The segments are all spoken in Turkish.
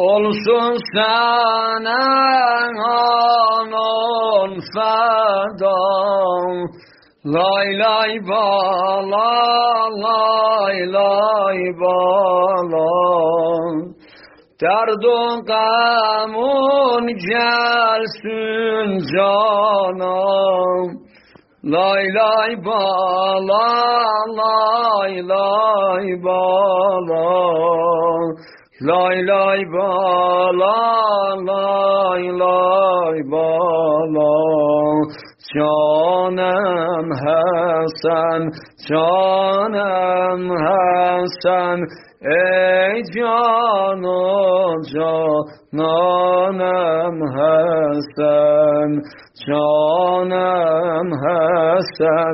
olsun sana anan fedam. Lay lay bala, lay lay bala. Derdun gamun gelsin canım. Lay lay bala, lay lay bala. Lay lay bala, lay lay bala. Canım Hasan, canım Hasan, ey canım cananım Hasan, canım Hasan,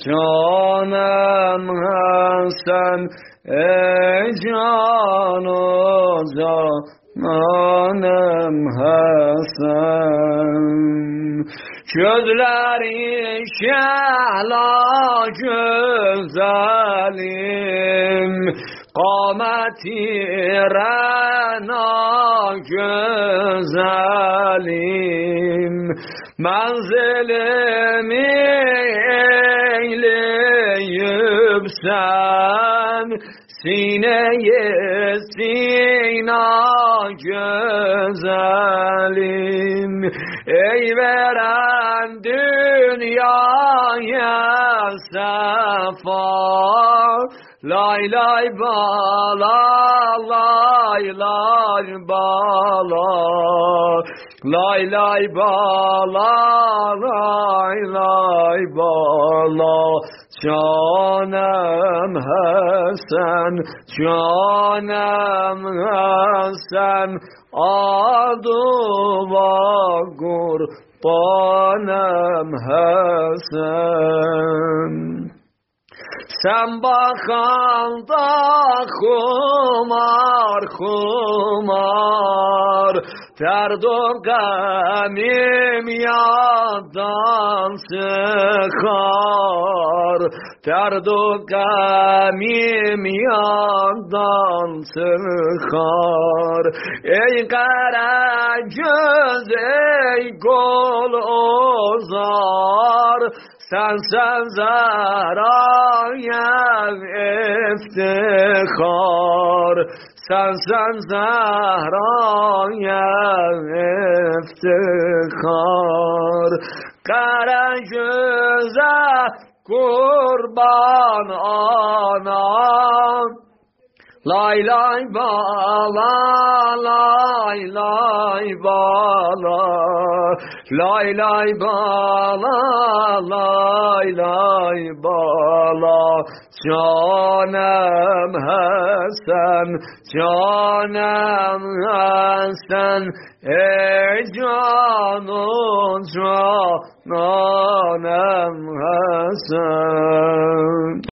canım Hasan, ey canım cananım Hasan. Gözleri şehla güzelim, kâmeti rena güzelim. Menzilimi eyleyip sen, sineye sina güzelim. Ey veren dünyaya sefa, lay lay bala, lay lay bala. Lay lay bala, lay lay bala. Canım Hasan, canım Hasan, adı var kurbanım Hasan. Sen bakanda kumar kumar, derdun gamim yadan çıkar. Derdun gamim yadan çıkar. Ey kara göz, ey kol ozar, sen zaraya iftihar. Sen zaraya iftihar. Kara göze kurban anam. Lay lay bala, lay lay bala. Lay lay bala, lay lay bala. Canım Hasan, canım Hasan, ey canım cananım Hasan.